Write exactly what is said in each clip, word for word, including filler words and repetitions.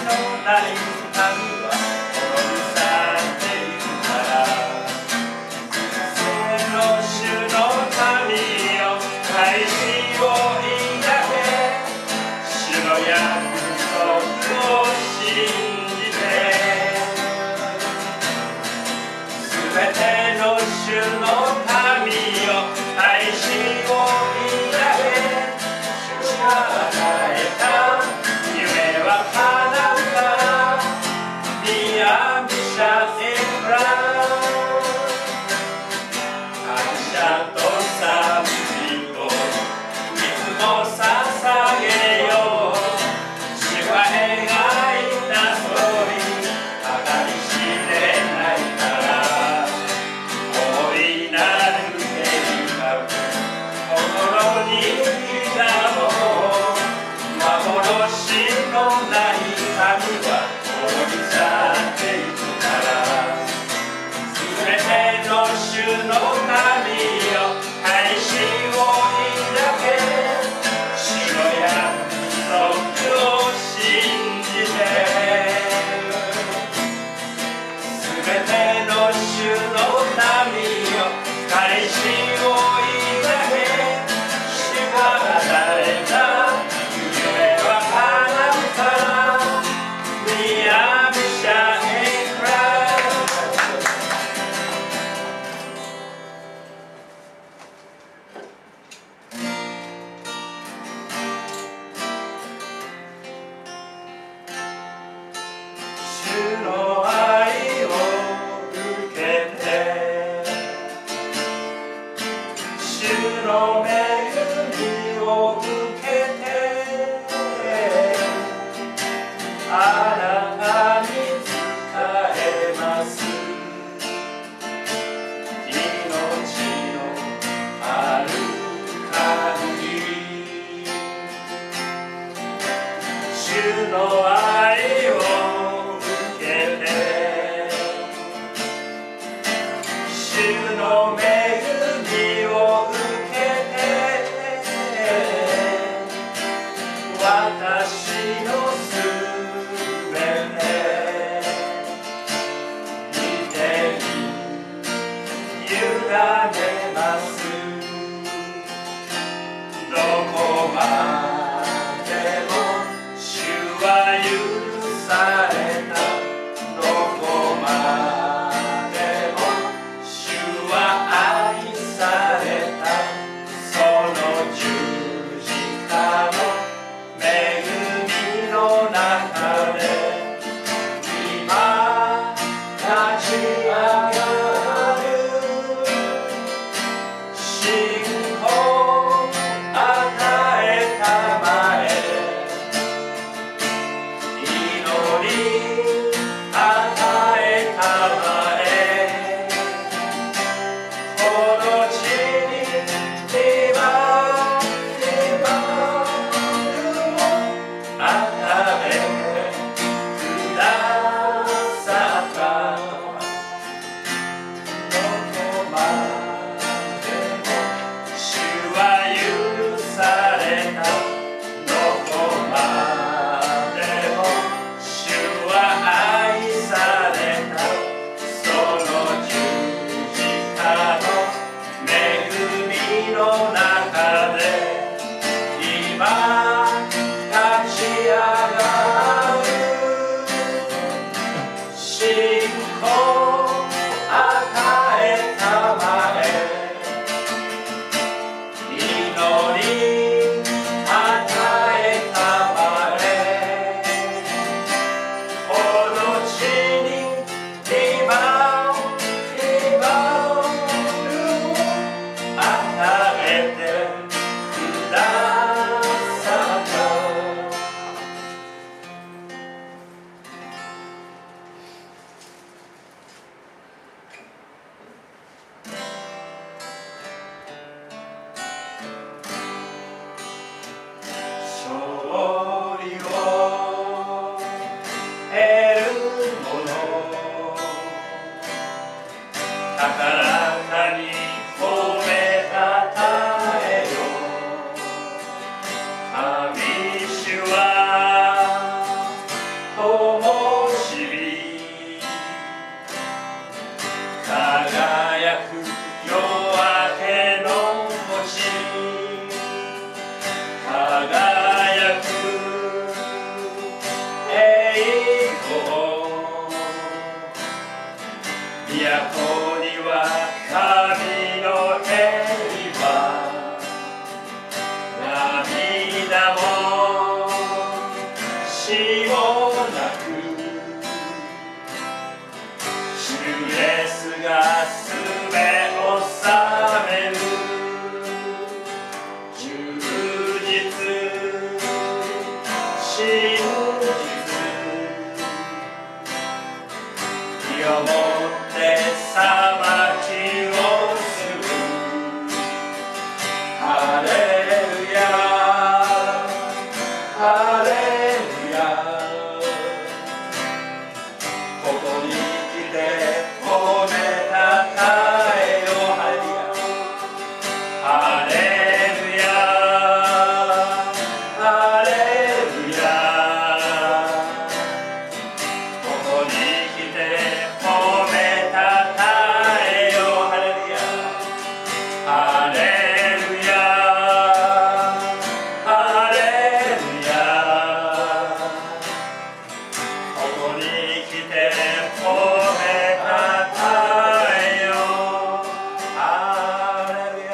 ない神は滅び去っていくから生の主の神よ開始を抱け主の約束を信じてすべての主の神よ開始を抱け主が与えた夢は叶うから見やみしゃえら感謝と賛美をいつも捧げよう主は描いた通り計り知れないから大いなる計画心に刻もう幻のない神は滅び去っていくからすべての主の神よ開始を抱け主の約束を信じてすべての主の民よ開始を抱け主が与えた夢は叶うから見やみしゃえら主の愛を受けて主の恵みを受けてあなたに仕えます命のある限り主の愛を受けて主の恵みを受けて私のすべて見てに委ねますどこまでも主は許されたどこまでも主は愛されたその十字架の恵みの中で今立ち上がる信仰与えたまえ祈り与えたまえこの地に今今与えてくださったどこまでも主は許されたどこまでも主は都には神の平和、涙も死もなく、主イエスがすべを治める充実真実、身をもって裁きをする。ハレルヤハレルヤ、ここに来て褒めたたえよ。ハレルヤハレルヤ、ここに来て褒めたたえよ。ハレルヤハレルヤハレルヤ、ここに来て褒めたたえよ。ハレルヤ。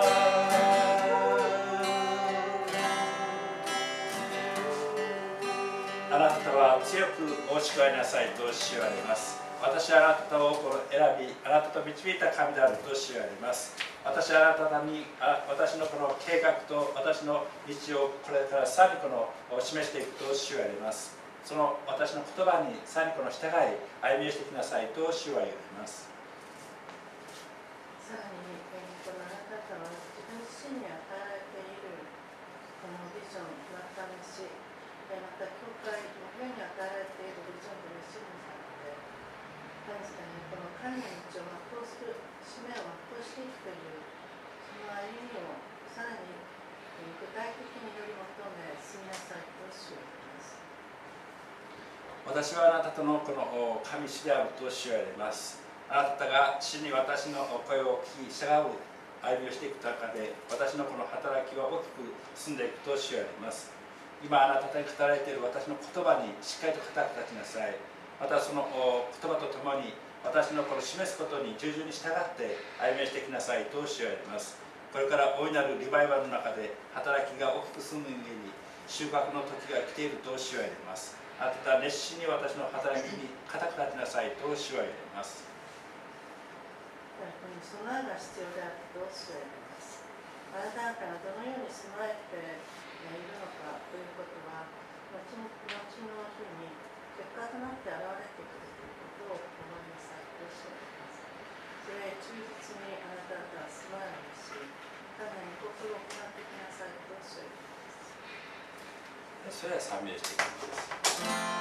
あなたは強くお誓いなさいと主は言われます。私はあなたを選び、あなたと導いた神であると主は言われます。私はあなたに、あ私のこの計画と私の道をこれからさらにこの示していくと主は言われます。その私の言葉にさらにこの従い歩みをしてきなさいと主は言われます。 さらに、このあなた方は自分自身に与えられているこのビジョン、また飯、また教会の上に与えられているビジョンと飯にされて、神様にこの神の道を全うする、使命を全うしていくという、その歩みをさらに具体的により求め、進みなさいと主は言います。 私はあなたとのこの神主であると主は言われます。あなたが主に私の声を聞き従う歩みをしていく中で、私のこの働きは大きく進んでいくと主は言われます。今あなたに語られている私の言葉にしっかりと語って立ちなさい。またその言葉とともに私のこの示すことに従順に従って歩みをしていきなさいと主は言われます。これから大いなるリバイバルの中で働きが大きく進む上に収穫の時が来ていると主は言われます。あなたは熱心に私の働きに固く立ちなさいと主は言われます。 この備えが必要であると主は言われます。あなた方がどのように備えているのかということは、後の後の日に結果となって現れてくるということを思いなさいと主は言われます。それへ忠実にあなた方は備えをし、ただに心を行っていきなさいと主は言われます。 それは賛美していきます。